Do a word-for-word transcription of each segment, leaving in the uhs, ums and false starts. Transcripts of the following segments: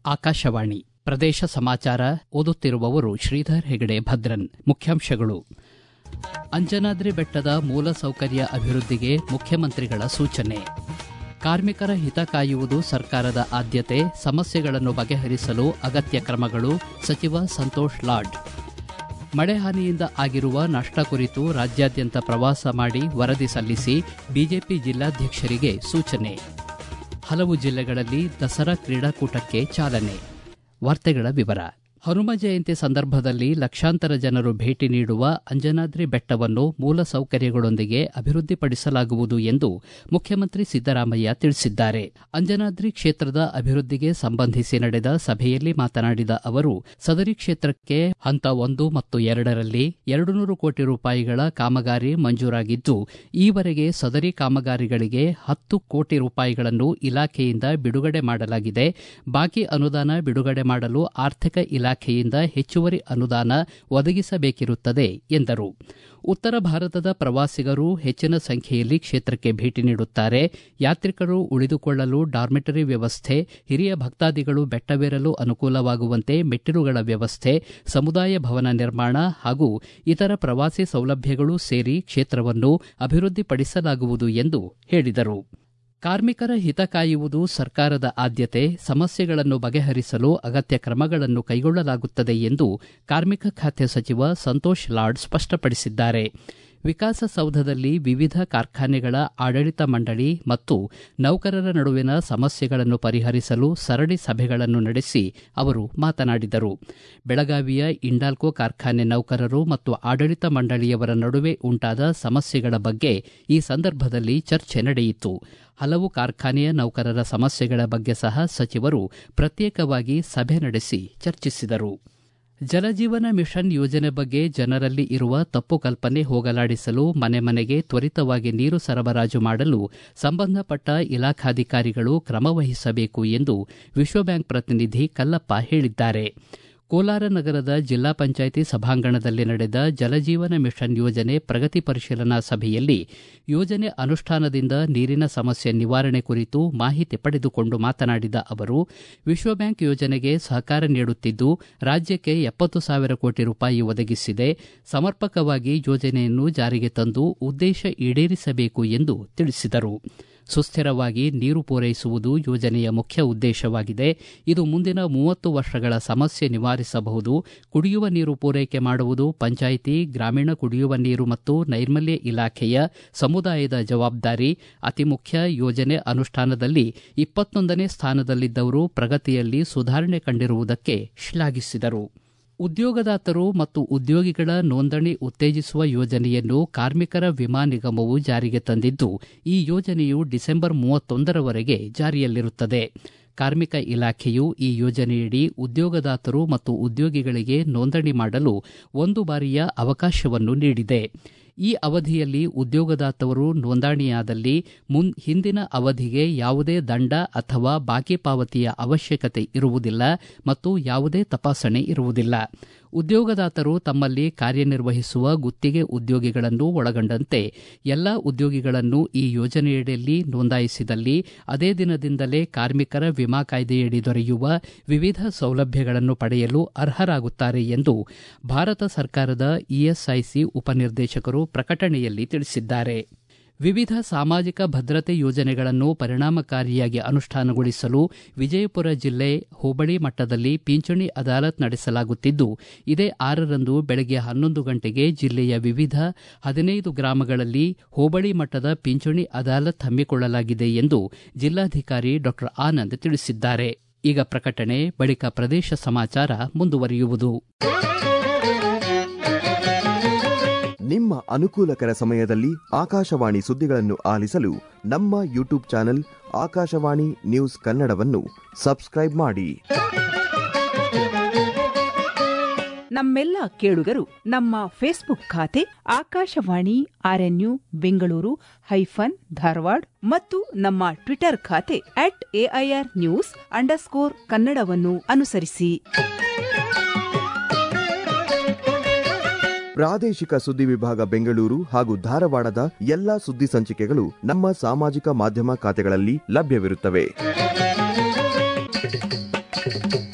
ಆಕಾಶವಾಣಿ ಪ್ರದೇಶ ಸಮಾಚಾರ ಓದುತ್ತಿರುವವರು ಶ್ರೀಧರ್ ಹೆಗಡೆ ಭದ್ರನ್. ಮುಖ್ಯಾಂಶಗಳು: ಅಂಜನಾದ್ರಿ ಬೆಟ್ಟದ ಮೂಲಸೌಕರ್ಯ ಅಭಿವೃದ್ಧಿಗೆ ಮುಖ್ಯಮಂತ್ರಿಗಳ ಸೂಚನೆ. ಕಾರ್ಮಿಕರ ಹಿತ ಕಾಯುವುದು ಸರ್ಕಾರದ ಆದ್ಯತೆ, ಸಮಸ್ಯೆಗಳನ್ನು ಬಗೆಹರಿಸಲು ಅಗತ್ಯ ಕ್ರಮಗಳು. ಸಚಿವ ಸಂತೋಷ್ ಲಾಡ್. ಮಳೆ ಹಾನಿಯಿಂದ ಆಗಿರುವ ನಷ್ಟ ಕುರಿತು ರಾಜ್ಯಾದ್ಯಂತ ಪ್ರವಾಸ ಮಾಡಿ ವರದಿ ಸಲ್ಲಿಸಿ ಬಿಜೆಪಿ ಜಿಲ್ಲಾಧ್ಯಕ್ಷರಿಗೆ ಸೂಚನೆ. ಹಲವು ಜಿಲ್ಲೆಗಳಲ್ಲಿ ದಸರಾ ಕ್ರೀಡಾಕೂಟಕ್ಕೆ ಚಾಲನೆ. ವಾರ್ತೆಗಳ ವಿವರ. ಹನುಮ ಜಯಂತಿ ಸಂದರ್ಭದಲ್ಲಿ ಲಕ್ಷಾಂತರ ಜನರು ಭೇಟಿ ನೀಡುವ ಅಂಜನಾದ್ರಿ ಬೆಟ್ಟವನ್ನು ಮೂಲಸೌಕರ್ಯಗಳೊಂದಿಗೆ ಅಭಿವೃದ್ಧಿಪಡಿಸಲಾಗುವುದು ಎಂದು ಮುಖ್ಯಮಂತ್ರಿ ಸಿದ್ದರಾಮಯ್ಯ ತಿಳಿಸಿದ್ದಾರೆ. ಅಂಜನಾದ್ರಿ ಕ್ಷೇತ್ರದ ಅಭಿವೃದ್ಧಿಗೆ ಸಂಬಂಧಿಸಿ ನಡೆದ ಸಭೆಯಲ್ಲಿ ಮಾತನಾಡಿದ ಅವರು, ಸದರಿ ಕ್ಷೇತ್ರಕ್ಕೆ ಹಂತ ಒಂದು ಮತ್ತು ಎರಡರಲ್ಲಿ ಎರಡು ನೂರು ಕೋಟಿ ರೂಪಾಯಿಗಳ ಕಾಮಗಾರಿ ಮಂಜೂರಾಗಿದ್ದು, ಈವರೆಗೆ ಸದರಿ ಕಾಮಗಾರಿಗಳಿಗೆ ಹತ್ತು ಕೋಟಿ ರೂಪಾಯಿಗಳನ್ನು ಇಲಾಖೆಯಿಂದ ಬಿಡುಗಡೆ ಮಾಡಲಾಗಿದೆ. ಬಾಕಿ ಅನುದಾನ ಬಿಡುಗಡೆ ಮಾಡಲು ಆರ್ಥಿಕ ಇಲಾಖೆ ಇಲಾಖೆಯಿಂದ ಹೆಚ್ಚುವರಿ ಅನುದಾನ ಒದಗಿಸಬೇಕಿರುತ್ತದೆ ಎಂದರು. ಉತ್ತರ ಭಾರತದ ಪ್ರವಾಸಿಗರು ಹೆಚ್ಚಿನ ಸಂಖ್ಯೆಯಲ್ಲಿ ಕ್ಷೇತ್ರಕ್ಕೆ ಭೇಟಿ ನೀಡುತ್ತಾರೆ. ಯಾತ್ರಿಕರು ಉಳಿದುಕೊಳ್ಳಲು ಡಾರ್ಮೆಟರಿ ವ್ಯವಸ್ಥೆ, ಹಿರಿಯ ಭಕ್ತಾದಿಗಳು ಬೆಟ್ಟವೇರಲು ಅನುಕೂಲವಾಗುವಂತೆ ಮೆಟ್ಟಿಲುಗಳ ವ್ಯವಸ್ಥೆ, ಸಮುದಾಯ ಭವನ ನಿರ್ಮಾಣ ಹಾಗೂ ಇತರ ಪ್ರವಾಸಿ ಸೌಲಭ್ಯಗಳು ಸೇರಿ ಕ್ಷೇತ್ರವನ್ನು ಅಭಿವೃದ್ಧಿಪಡಿಸಲಾಗುವುದು ಎಂದು ಹೇಳಿದರು. ಕಾರ್ಮಿಕರ ಹಿತ ಕಾಯುವುದು ಸರ್ಕಾರದ ಆದ್ಯತೆ, ಸಮಸ್ಯೆಗಳನ್ನು ಬಗೆಹರಿಸಲು ಅಗತ್ಯ ಕ್ರಮಗಳನ್ನು ಕೈಗೊಳ್ಳಲಾಗುತ್ತದೆ ಎಂದು ಕಾರ್ಮಿಕ ಖಾತೆ ಸಚಿವ ಸಂತೋಷ್ ಲಾಡ್ ಸ್ಪಷ್ಟಪಡಿಸಿದ್ದಾರೆ. ವಿಕಾಸಸೌಧದಲ್ಲಿ ವಿವಿಧ ಕಾರ್ಖಾನೆಗಳ ಆಡಳಿತ ಮಂಡಳಿ ಮತ್ತು ನೌಕರರ ನಡುವಿನ ಸಮಸ್ಯೆಗಳನ್ನು ಪರಿಹರಿಸಲು ಸರಣಿ ಸಭೆಗಳನ್ನು ನಡೆಸಿ ಅವರು ಮಾತನಾಡಿದರು. ಬೆಳಗಾವಿಯ ಇಂಡಾಲ್ಕೋ ಕಾರ್ಖಾನೆ ನೌಕರರು ಮತ್ತು ಆಡಳಿತ ಮಂಡಳಿಯವರ ನಡುವೆ ಉಂಟಾದ ಸಮಸ್ಯೆಗಳ ಬಗ್ಗೆ ಈ ಸಂದರ್ಭದಲ್ಲಿ ಚರ್ಚೆ ನಡೆಯಿತು. ಹಲವು ಕಾರ್ಖಾನೆಯ ನೌಕರರ ಸಮಸ್ಯೆಗಳ ಬಗ್ಗೆ ಸಹ ಸಚಿವರು ಪ್ರತ್ಯೇಕವಾಗಿ ಸಭೆ ನಡೆಸಿ ಚರ್ಚಿಸಿದರು. ಜಲಜೀವನ ಮಿಷನ್ ಯೋಜನೆ ಬಗ್ಗೆ ಜನರಲ್ಲಿ ಇರುವ ತಪ್ಪು ಕಲ್ಪನೆ ಹೋಗಲಾಡಿಸಲು ಮನೆ ಮನೆಗೆ ತ್ವರಿತವಾಗಿ ನೀರು ಸರಬರಾಜು ಮಾಡಲು ಸಂಬಂಧಪಟ್ಟ ಇಲಾಖಾಧಿಕಾರಿಗಳು ಕ್ರಮ ವಹಿಸಬೇಕು ಎಂದು ವಿಶ್ವಬ್ಯಾಂಕ್ ಪ್ರತಿನಿಧಿ ಕಲ್ಲಪ್ಪ ಹೇಳಿದ್ದಾರೆ. ಕೋಲಾರ ನಗರದ ಜಿಲ್ಲಾ ಪಂಚಾಯಿತಿ ಸಭಾಂಗಣದಲ್ಲಿ ನಡೆದ ಜಲಜೀವನ ಮಿಷನ್ ಯೋಜನೆ ಪ್ರಗತಿ ಪರಿಶೀಲನಾ ಸಭೆಯಲ್ಲಿ ಯೋಜನೆ ಅನುಷ್ಠಾನದಿಂದ ನೀರಿನ ಸಮಸ್ಯೆ ನಿವಾರಣೆ ಕುರಿತು ಮಾಹಿತಿ ಪಡೆದುಕೊಂಡು ಮಾತನಾಡಿದ ಅವರು, ವಿಶ್ವಬ್ಯಾಂಕ್ ಯೋಜನೆಗೆ ಸಹಕಾರ ನೀಡುತ್ತಿದ್ದು ರಾಜ್ಯಕ್ಕೆ ಎಪ್ಪತ್ತು ಸಾವಿರ ಕೋಟಿ ರೂಪಾಯಿ ಒದಗಿಸಿದೆ. ಸಮರ್ಪಕವಾಗಿ ಯೋಜನೆಯನ್ನು ಜಾರಿಗೆ ತಂದು ಉದ್ದೇಶ ಈಡೇರಿಸಬೇಕು ಎಂದು ತಿಳಿಸಿದರು. ಸುಸ್ಥಿರವಾಗಿ ನೀರು ಪೂರೈಸುವುದು ಯೋಜನೆಯ ಮುಖ್ಯ ಉದ್ದೇಶವಾಗಿದೆ. ಇದು ಮುಂದಿನ ಮೂವತ್ತು ವರ್ಷಗಳ ಸಮಸ್ಯೆ ನಿವಾರಿಸಬಹುದು. ಕುಡಿಯುವ ನೀರು ಪೂರೈಕೆ ಮಾಡುವುದು ಪಂಚಾಯಿತಿ, ಗ್ರಾಮೀಣ ಕುಡಿಯುವ ನೀರು ಮತ್ತು ನೈರ್ಮಲ್ಯ ಇಲಾಖೆಯ ಸಮುದಾಯದ ಜವಾಬ್ದಾರಿ. ಅತಿ ಮುಖ್ಯ. ಯೋಜನೆ ಅನುಷ್ಠಾನದಲ್ಲಿ ಇಪ್ಪತ್ತೊಂದನೇ ಸ್ಥಾನದಲ್ಲಿದ್ದವರು ಪ್ರಗತಿಯಲ್ಲಿ ಸುಧಾರಣೆ ಕಂಡಿರುವುದಕ್ಕೆ ಶ್ಲಾಘಿಸಿದರು. ಉದ್ಯೋಗದಾತರು ಮತ್ತು ಉದ್ಯೋಗಿಗಳ ನೋಂದಣಿ ಉತ್ತೇಜಿಸುವ ಯೋಜನೆಯನ್ನು ಕಾರ್ಮಿಕರ ವಿಮಾ ನಿಗಮವು ಜಾರಿಗೆ ತಂದಿದ್ದು, ಈ ಯೋಜನೆಯು ಡಿಸೆಂಬರ್ ಮೂವತ್ತೊಂದರವರೆಗೆ ಜಾರಿಯಲ್ಲಿರುತ್ತದೆ. ಕಾರ್ಮಿಕ ಇಲಾಖೆಯು ಈ ಯೋಜನೆಯಡಿ ಉದ್ಯೋಗದಾತರು ಮತ್ತು ಉದ್ಯೋಗಿಗಳಿಗೆ ನೋಂದಣಿ ಮಾಡಲು ಒಂದು ಬಾರಿಯ ಅವಕಾಶವನ್ನು ನೀಡಿದೆ. ಈ ಅವಧಿಯಲ್ಲಿ ಉದ್ಯೋಗದಾತರು ನೋಂದಣಿಯಾದಲ್ಲಿ ಮುನ್ ಹಿಂದಿನ ಅವಧಿಗೆ ಯಾವುದೇ ದಂಡ ಅಥವಾ ಬಾಕಿ ಪಾವತಿಯ ಅವಶ್ಯಕತೆ ಇರುವುದಿಲ್ಲ ಮತ್ತು ಯಾವುದೇ ತಪಾಸಣೆ ಇರುವುದಿಲ್ಲ. ಉದ್ಯೋಗದಾತರು ತಮ್ಮಲ್ಲಿ ಕಾರ್ಯನಿರ್ವಹಿಸುವ ಗುತ್ತಿಗೆ ಉದ್ಯೋಗಿಗಳನ್ನು ಒಳಗೊಂಡಂತೆ ಎಲ್ಲ ಉದ್ಯೋಗಿಗಳನ್ನು ಈ ಯೋಜನೆಯಡಿಯಲ್ಲಿ ನೋಂದಾಯಿಸಿದಲ್ಲಿ ಅದೇ ದಿನದಿಂದಲೇ ಕಾರ್ಮಿಕರ ವಿಮಾ ಕಾಯ್ದೆಯಡಿ ದೊರೆಯುವ ವಿವಿಧ ಸೌಲಭ್ಯಗಳನ್ನು ಪಡೆಯಲು ಅರ್ಹರಾಗುತ್ತಾರೆ ಎಂದು ಭಾರತ ಸರ್ಕಾರದ ಇಎಸ್ಐಸಿ ಉಪನಿರ್ದೇಶಕರು ಪ್ರಕಟಣೆಯಲ್ಲಿ ತಿಳಿಸಿದ್ದಾರೆ. ವಿವಿಧ ಸಾಮಾಜಿಕ ಭದ್ರತೆ ಯೋಜನೆಗಳನ್ನು ಪರಿಣಾಮಕಾರಿಯಾಗಿ ಅನುಷ್ಠಾನಗೊಳಿಸಲು ವಿಜಯಪುರ ಜಿಲ್ಲೆ ಹೋಬಳಿ ಮಟ್ಟದಲ್ಲಿ ಪಿಂಚಣಿ ಅದಾಲತ್ ನಡೆಸಲಾಗುತ್ತಿದ್ದು, ಇದೇ ಆರರಂದು ಬೆಳಗ್ಗೆ ಹನ್ನೊಂದು ಗಂಟೆಗೆ ಜಿಲ್ಲೆಯ ವಿವಿಧ ಹದಿನೈದು ಗ್ರಾಮಗಳಲ್ಲಿ ಹೋಬಳಿ ಮಟ್ಟದ ಪಿಂಚಣಿ ಅದಾಲತ್ ಹಮ್ಮಿಕೊಳ್ಳಲಾಗಿದೆ ಎಂದು ಜಿಲ್ಲಾಧಿಕಾರಿ ಡಾ ಆನಂದ್ ತಿಳಿಸಿದ್ದಾರೆ. ಈಗ ಪ್ರಕಟಣೆ, ಬಳಿಕ ಪ್ರದೇಶ ಸಮಾಚಾರ ಮುಂದುವರಿಯುವುದು. ನಿಮ್ಮ ಅನುಕೂಲಕರ ಸಮಯದಲ್ಲಿ ಆಕಾಶವಾಣಿ ಸುದ್ದಿಗಳನ್ನು ಆಲಿಸಲು ನಮ್ಮ ಯೂಟ್ಯೂಬ್ ಚಾನೆಲ್ ಆಕಾಶವಾಣಿ ನ್ಯೂಸ್ ಕನ್ನಡವನ್ನು ಸಬ್ಸ್ಕ್ರೈಬ್ ಮಾಡಿ. ನಮ್ಮೆಲ್ಲ ಕೇಳುಗರು ನಮ್ಮ ಫೇಸ್ಬುಕ್ ಖಾತೆ ಆಕಾಶವಾಣಿ ಆರ್ಎನ್ಯು ಬೆಂಗಳೂರು ಹೈಫನ್ ಧಾರವಾಡ ಮತ್ತು ನಮ್ಮ ಟ್ವಿಟರ್ ಖಾತೆ ಅಟ್ ಎಐಆರ್ ನ್ಯೂಸ್ ಅಂಡರ್ಸ್ಕೋರ್ ಕನ್ನಡವನ್ನು ಅನುಸರಿಸಿ. ಪ್ರಾದೇಶಿಕ ಸುದ್ದಿ ವಿಭಾಗ ಬೆಂಗಳೂರು ಹಾಗೂ ಧಾರವಾಡದ ಎಲ್ಲಾ ಸುದ್ದಿ ಸಂಚಿಕೆಗಳು ನಮ್ಮ ಸಾಮಾಜಿಕ ಮಾಧ್ಯಮ ಖಾತೆಗಳಲ್ಲಿ ಲಭ್ಯವಿರುತ್ತವೆ.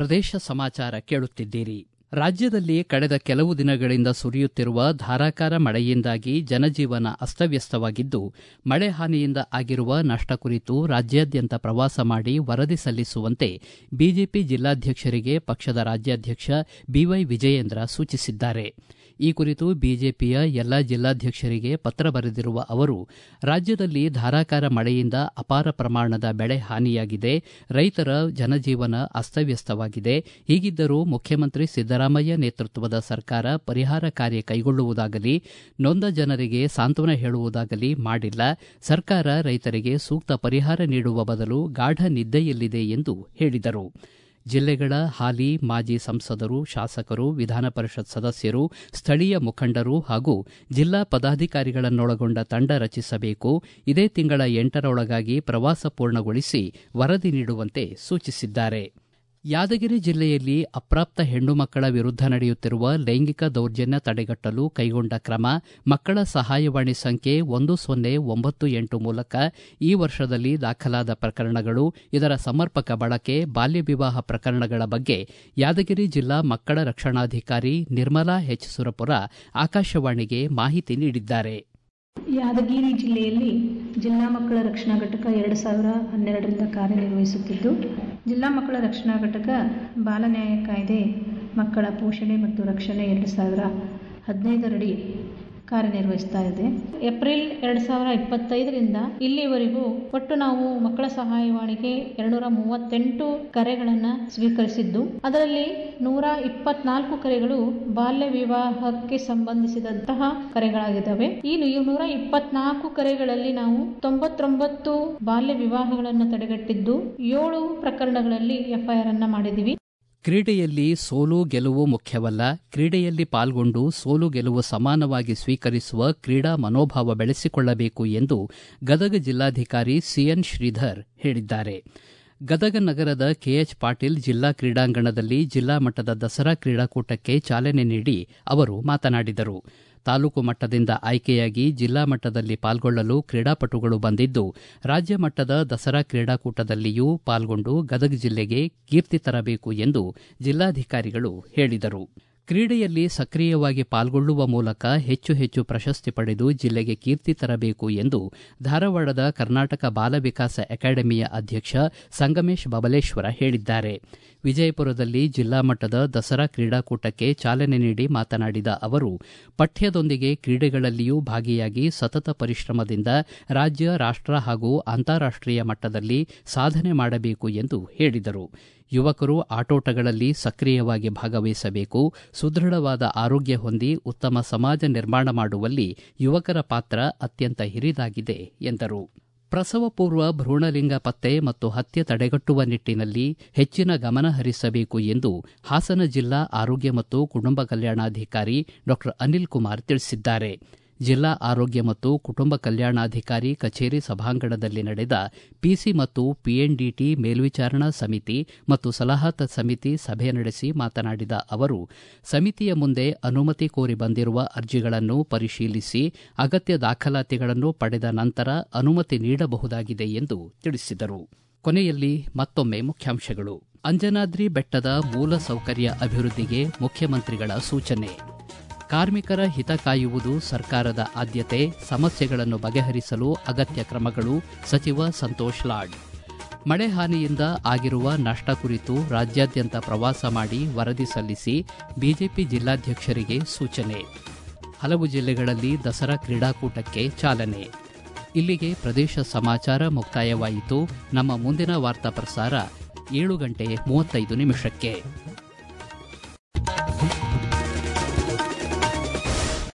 ಪ್ರದೇಶ ಸಮಾಚಾರ ಕೇಳುತ್ತಿದ್ದೀರಿ. ರಾಜ್ಯದಲ್ಲಿ ಕಳೆದ ಕೆಲವು ದಿನಗಳಿಂದ ಸುರಿಯುತ್ತಿರುವ ಧಾರಾಕಾರ ಮಳೆಯಿಂದಾಗಿ ಜನಜೀವನ ಅಸ್ತವ್ಯಸ್ತವಾಗಿದ್ದು, ಮಳೆ ಹಾನಿಯಿಂದ ಆಗಿರುವ ನಷ್ಟ ಕುರಿತು ರಾಜ್ಯಾದ್ಯಂತ ಪ್ರವಾಸ ಮಾಡಿ ವರದಿ ಸಲ್ಲಿಸುವಂತೆ ಬಿಜೆಪಿ ಜಿಲ್ಲಾಧ್ಯಕ್ಷರಿಗೆ ಪಕ್ಷದ ರಾಜ್ಯಾಧ್ಯಕ್ಷ ಬಿವೈ ವಿಜಯೇಂದ್ರ ಸೂಚಿಸಿದ್ದಾರೆ. ಈ ಕುರಿತು ಬಿಜೆಪಿಯ ಎಲ್ಲಾ ಜಿಲ್ಲಾಧ್ಯಕ್ಷರಿಗೆ ಪತ್ರ ಬರೆದಿರುವ ಅವರು, ರಾಜ್ಯದಲ್ಲಿ ಧಾರಾಕಾರ ಮಳೆಯಿಂದ ಅಪಾರ ಪ್ರಮಾಣದ ಬೆಳೆ ಹಾನಿಯಾಗಿದೆ, ರೈತರ ಜನಜೀವನ ಅಸ್ತವ್ಯಸ್ತವಾಗಿದೆ. ಹೀಗಿದ್ದರೂ ಮುಖ್ಯಮಂತ್ರಿ ಸಿದ್ದರಾಮಯ್ಯ ನೇತೃತ್ವದ ಸರ್ಕಾರ ಪರಿಹಾರ ಕಾರ್ಯ ಕೈಗೊಳ್ಳುವುದಾಗಲಿ, ನೊಂದ ಜನರಿಗೆ ಸಾಂತ್ವನ ಹೇಳುವುದಾಗಲಿ ಮಾಡಿಲ್ಲ. ಸರ್ಕಾರ ರೈತರಿಗೆ ಸೂಕ್ತ ಪರಿಹಾರ ನೀಡುವ ಬದಲು ಗಾಢ ನಿದ್ದೆಯಲ್ಲಿದೆ ಎಂದು ಹೇಳಿದರು. ಜಿಲ್ಲೆಗಳ ಹಾಲಿ ಮಾಜಿ ಸಂಸದರು, ಶಾಸಕರು, ವಿಧಾನ ಪರಿಷತ್ ಸದಸ್ಯರು, ಸ್ಥಳೀಯ ಮುಖಂಡರು ಹಾಗೂ ಜಿಲ್ಲಾ ಪದಾಧಿಕಾರಿಗಳನ್ನೊಳಗೊಂಡ ತಂಡ ರಚಿಸಬೇಕು. ಇದೇ ತಿಂಗಳ ಎಂಟರೊಳಗಾಗಿ ಪ್ರವಾಸ ಪೂರ್ಣಗೊಳಿಸಿ ವರದಿ ನೀಡುವಂತೆ ಸೂಚಿಸಿದ್ದಾರೆ. ಯಾದಗಿರಿ ಜಿಲ್ಲೆಯಲ್ಲಿ ಅಪ್ರಾಪ್ತ ಹೆಣ್ಣು ಮಕ್ಕಳ ವಿರುದ್ಧ ನಡೆಯುತ್ತಿರುವ ಲೈಂಗಿಕ ದೌರ್ಜನ್ಯ ತಡೆಗಟ್ಟಲು ಕೈಗೊಂಡ ಕ್ರಮ, ಮಕ್ಕಳ ಸಹಾಯವಾಣಿ ಸಂಖ್ಯೆ ಒಂದು ಸೊನ್ನೆ ಒಂಬತ್ತು ಎಂಟು ಮೂಲಕ ಈ ವರ್ಷದಲ್ಲಿ ದಾಖಲಾದ ಪ್ರಕರಣಗಳು, ಇದರ ಸಮರ್ಪಕ ಬಳಕೆ, ಬಾಲ್ಯ ವಿವಾಹ ಪ್ರಕರಣಗಳ ಬಗ್ಗೆ ಯಾದಗಿರಿ ಜಿಲ್ಲಾ ಮಕ್ಕಳ ರಕ್ಷಣಾಧಿಕಾರಿ ನಿರ್ಮಲಾ ಎಚ್ ಸುರಪುರ ಆಕಾಶವಾಣಿಗೆ ಮಾಹಿತಿ ನೀಡಿದ್ದಾರೆ. ಯಾದಗಿರಿ ಜಿಲ್ಲೆಯಲ್ಲಿ ಜಿಲ್ಲಾ ಮಕ್ಕಳ ರಕ್ಷಣಾ ಘಟಕ ಎರಡು ಸಾವಿರ ಹನ್ನೆರಡರಿಂದ ಕಾರ್ಯನಿರ್ವಹಿಸುತ್ತಿದ್ದು, ಜಿಲ್ಲಾ ಮಕ್ಕಳ ರಕ್ಷಣಾ ಘಟಕ ಬಾಲ ನ್ಯಾಯ ಕಾಯ್ದೆ ಮಕ್ಕಳ ಪೋಷಣೆ ಮತ್ತು ರಕ್ಷಣೆ ಎರಡು ಸಾವಿರ ಹದಿನೈದರಡಿ ಕಾರ್ಯನಿರ್ವಹಿಸ್ತಾ ಇದೆ. ಏಪ್ರಿಲ್ ಎರಡು ಸಾವಿರ ಇಪ್ಪತ್ತೈದರಿಂದ ಇಲ್ಲಿವರೆಗೂ ಒಟ್ಟು ನಾವು ಮಕ್ಕಳ ಸಹಾಯವಾಣಿಗೆ ಎರಡುನೂರ ಮೂವತ್ತೆಂಟು ಕರೆಗಳನ್ನು ಸ್ವೀಕರಿಸಿದ್ದು, ಅದರಲ್ಲಿ ನೂರ ಇಪ್ಪತ್ನಾಲ್ಕು ಕರೆಗಳು ಬಾಲ್ಯ ವಿವಾಹಕ್ಕೆ ಸಂಬಂಧಿಸಿದಂತಹ ಕರೆಗಳಾಗಿದ್ದಾವೆ. ಈ ನೂರ ಇಪ್ಪತ್ನಾಲ್ಕು ಕರೆಗಳಲ್ಲಿ ನಾವು ತೊಂಬತ್ತೊಂಬತ್ತು ಬಾಲ್ಯ ವಿವಾಹಗಳನ್ನು ತಡೆಗಟ್ಟಿದ್ದು, ಏಳು ಪ್ರಕರಣಗಳಲ್ಲಿ ಎಫ್ಐಆರ್ ಅನ್ನ ಮಾಡಿದ್ದೀವಿ. ಕ್ರೀಡೆಯಲ್ಲಿ ಸೋಲು ಗೆಲುವು ಮುಖ್ಯವಲ್ಲ, ಕ್ರೀಡೆಯಲ್ಲಿ ಪಾಲ್ಗೊಂಡು ಸೋಲು ಗೆಲುವು ಸಮಾನವಾಗಿ ಸ್ವೀಕರಿಸುವ ಕ್ರೀಡಾ ಮನೋಭಾವ ಬೆಳೆಸಿಕೊಳ್ಳಬೇಕು ಎಂದು ಗದಗ ಜಿಲ್ಲಾಧಿಕಾರಿ ಸಿಎನ್ ಶ್ರೀಧರ್ ಹೇಳಿದ್ದಾರೆ. ಗದಗ ನಗರದ ಕೆಎಚ್ ಪಾಟೀಲ್ ಜಿಲ್ಲಾ ಕ್ರೀಡಾಂಗಣದಲ್ಲಿ ಜಿಲ್ಲಾ ಮಟ್ಟದ ದಸರಾ ಕ್ರೀಡಾಕೂಟಕ್ಕೆ ಚಾಲನೆ ನೀಡಿ ಅವರು ಮಾತನಾಡಿದರು. ತಾಲೂಕು ಮಟ್ಟದಿಂದ ಆಯ್ಕೆಯಾಗಿ ಜಿಲ್ಲಾ ಮಟ್ಟದಲ್ಲಿ ಪಾಲ್ಗೊಳ್ಳಲು ಕ್ರೀಡಾಪಟುಗಳು ಬಂದಿದ್ದು, ರಾಜ್ಯ ಮಟ್ಟದ ದಸರಾ ಕ್ರೀಡಾಕೂಟದಲ್ಲಿಯೂ ಪಾಲ್ಗೊಂಡು ಗದಗ ಜಿಲ್ಲೆಗೆ ಕೀರ್ತಿ ತರಬೇಕು ಎಂದು ಜಿಲ್ಲಾಧಿಕಾರಿಗಳು ಹೇಳಿದರು. ಕ್ರೀಡೆಯಲ್ಲಿ ಸಕ್ರಿಯವಾಗಿ ಪಾಲ್ಗೊಳ್ಳುವ ಮೂಲಕ ಹೆಚ್ಚು ಹೆಚ್ಚು ಪ್ರಶಸ್ತಿ ಪಡೆದು ಜಿಲ್ಲೆಗೆ ಕೀರ್ತಿ ತರಬೇಕು ಎಂದು ಧಾರವಾಡದ ಕರ್ನಾಟಕ ಬಾಲ ವಿಕಾಸ ಅಕಾಡೆಮಿಯ ಅಧ್ಯಕ್ಷ ಸಂಗಮೇಶ್ ಬಬಲೇಶ್ವರ ಹೇಳಿದ್ದಾರೆ. ವಿಜಯಪುರದಲ್ಲಿ ಜಿಲ್ಲಾ ಮಟ್ಟದ ದಸರಾ ಕ್ರೀಡಾಕೂಟಕ್ಕೆ ಚಾಲನೆ ನೀಡಿ ಮಾತನಾಡಿದ ಅವರು, ಪಠ್ಯದೊಂದಿಗೆ ಕ್ರೀಡೆಗಳಲ್ಲಿಯೂ ಭಾಗಿಯಾಗಿ ಸತತ ಪರಿಶ್ರಮದಿಂದ ರಾಜ್ಯ, ರಾಷ್ಟ ಹಾಗೂ ಅಂತಾರಾಷ್ಟೀಯ ಮಟ್ಟದಲ್ಲಿ ಸಾಧನೆ ಮಾಡಬೇಕು ಎಂದು ಹೇಳಿದರು. ಯುವಕರು ಆಟೋಟಗಳಲ್ಲಿ ಸಕ್ರಿಯವಾಗಿ ಭಾಗವಹಿಸಬೇಕು. ಸುದೃಢವಾದ ಆರೋಗ್ಯ ಹೊಂದಿ ಉತ್ತಮ ಸಮಾಜ ನಿರ್ಮಾಣ ಮಾಡುವಲ್ಲಿ ಯುವಕರ ಪಾತ್ರ ಅತ್ಯಂತ ಹಿರಿದಾಗಿದೆ ಎಂದರು. ಪ್ರಸವ ಪೂರ್ವ ಭ್ರೂಣಲಿಂಗ ಪತ್ತೆ ಮತ್ತು ಹತ್ಯೆ ತಡೆಗಟ್ಟುವ ನಿಟ್ಟಿನಲ್ಲಿ ಹೆಚ್ಚಿನ ಗಮನ ಹರಿಸಬೇಕು ಎಂದು ಹಾಸನ ಜಿಲ್ಲಾ ಆರೋಗ್ಯ ಮತ್ತು ಕುಟುಂಬ ಕಲ್ಯಾಣಾಧಿಕಾರಿ ಡಾ ಅನಿಲ್ ಕುಮಾರ್ ತಿಳಿಸಿದ್ದಾರೆ. ಜಿಲ್ಲಾ ಆರೋಗ್ಯ ಮತ್ತು ಕುಟುಂಬ ಕಲ್ಯಾಣಾಧಿಕಾರಿ ಕಚೇರಿ ಸಭಾಂಗಣದಲ್ಲಿ ನಡೆದ ಪಿಸಿ ಮತ್ತು ಪಿಎನ್ಡಿಟಿ ಮೇಲ್ವಿಚಾರಣಾ ಸಮಿತಿ ಮತ್ತು ಸಲಹಾತ ಸಮಿತಿ ಸಭೆ ನಡೆಸಿ ಮಾತನಾಡಿದ ಅವರು, ಸಮಿತಿಯ ಮುಂದೆ ಅನುಮತಿ ಕೋರಿ ಬಂದಿರುವ ಅರ್ಜಿಗಳನ್ನು ಪರಿಶೀಲಿಸಿ ಅಗತ್ಯ ದಾಖಲಾತಿಗಳನ್ನು ಪಡೆದ ನಂತರ ಅನುಮತಿ ನೀಡಬಹುದಾಗಿದೆ ಎಂದು ತಿಳಿಸಿದರು. ಕೊನೆಯಲ್ಲಿ ಮತ್ತೊಮ್ಮೆ ಮುಖ್ಯಾಂಶಗಳು. ಅಂಜನಾದ್ರಿ ಬೆಟ್ಟದ ಮೂಲ ಸೌಕರ್ಯ ಅಭಿವೃದ್ಧಿಗೆ ಮುಖ್ಯಮಂತ್ರಿಗಳ ಸೂಚನೆ. ಕಾರ್ಮಿಕರ ಹಿತ ಕಾಯುವುದು ಸರ್ಕಾರದ ಆದ್ಯತೆ, ಸಮಸ್ಯೆಗಳನ್ನು ಬಗೆಹರಿಸಲು ಅಗತ್ಯ ಕ್ರಮಗಳು, ಸಚಿವ ಸಂತೋಷ್ ಲಾಡ್. ಮಳೆ ಹಾನಿಯಿಂದ ಆಗಿರುವ ನಷ್ಟ ಕುರಿತು ರಾಜ್ಯಾದ್ಯಂತ ಪ್ರವಾಸ ಮಾಡಿ ವರದಿ ಸಲ್ಲಿಸಿ ಬಿಜೆಪಿ ಜಿಲ್ಲಾಧ್ಯಕ್ಷರಿಗೆ ಸೂಚನೆ. ಹಲವು ಜಿಲ್ಲೆಗಳಲ್ಲಿ ದಸರಾ ಕ್ರೀಡಾಕೂಟಕ್ಕೆ ಚಾಲನೆ. ಇಲ್ಲಿಗೆ ಪ್ರದೇಶ ಸಮಾಚಾರ ಮುಕ್ತಾಯವಾಯಿತು. ನಮ್ಮ ಮುಂದಿನ ವಾರ್ತಾ ಪ್ರಸಾರ ಏಳು ಗಂಟೆ ಮೂವತ್ತೈದು ನಿಮಿಷಕ್ಕೆ.